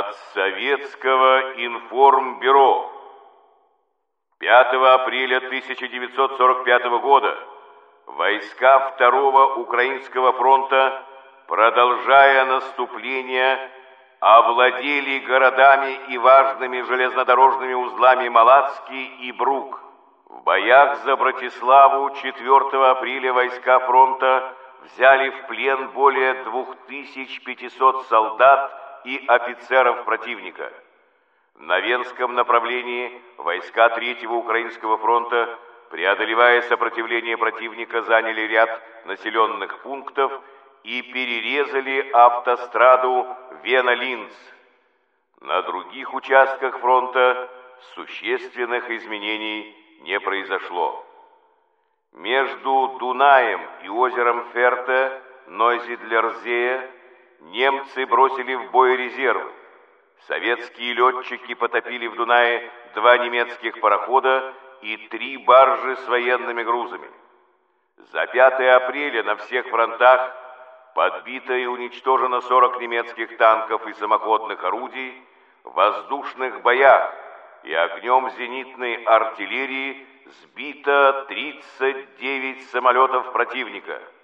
От Советского информбюро. 5 апреля 1945 года войска Второго Украинского фронта, продолжая наступление, овладели городами и важными железнодорожными узлами Малацкий и Брук. В боях за Братиславу 4 апреля войска фронта взяли в плен более 2500 солдат и офицеров противника. На Венском направлении войска Третьего Украинского фронта, преодолевая сопротивление противника, заняли ряд населенных пунктов и перерезали автостраду Вена-Линц. На других участках фронта существенных изменений не произошло. Между Дунаем и озером Ферте, Нойзидлерзее, немцы бросили в бой резервы. Советские летчики потопили в Дунае 2 немецких парохода и 3 баржи с военными грузами. За 5 апреля на всех фронтах подбито и уничтожено 40 немецких танков и самоходных орудий, в воздушных боях и огнем зенитной артиллерии сбито 39 самолетов противника.